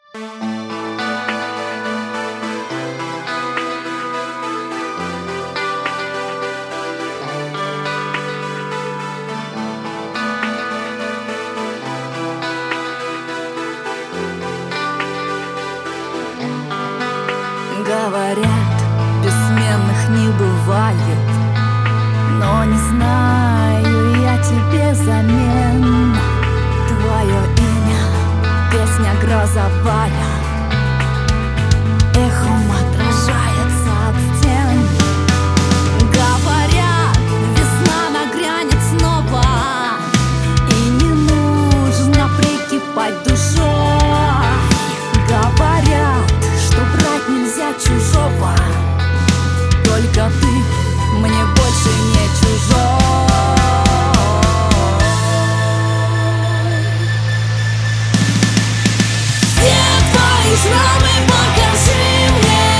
Говорят, бессменных не бывает, но не знаю я тебе замен. Твое имя, песня грозовая, эхом отражается от стен. Говорят, весна нагрянет снова, и не нужно прикипать душой. Говорят, что брать нельзя чужого, только ты мне больше не чужой. Где твои шрамы, покажи мне,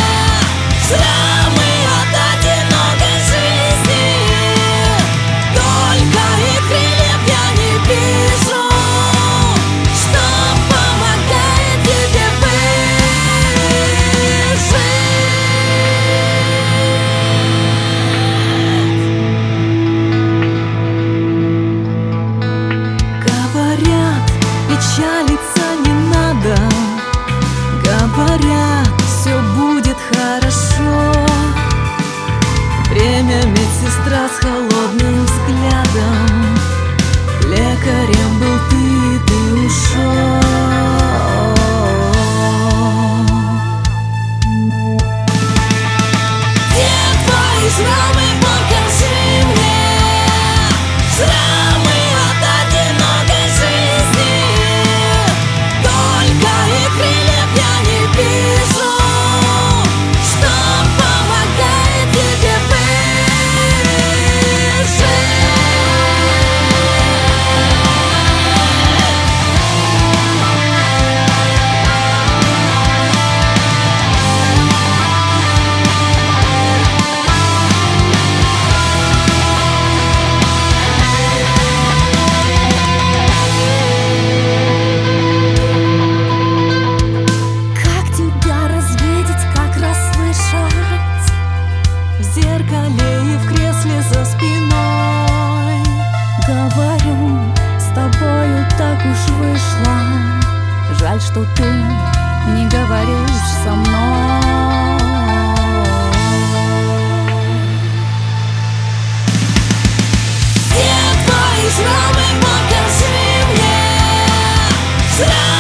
шрамы от одинокой жизни. Только их крыльев я не вижу, что помогает тебе печалиться не надо. Говорят, все будет хорошо. Время медсестра с холодным взглядом. Лекарем был ты ушел. Где твои шрамы, покажи мне, шрамы от одинокой жизни. Только их крыльев я не вижу, что помогает тебе в зеркале и в кресле за спиной. Говорю, с тобою так уж вышло. Жаль, что ты не говоришь со мной. Где твои шрамы, покажи мне, шрамы.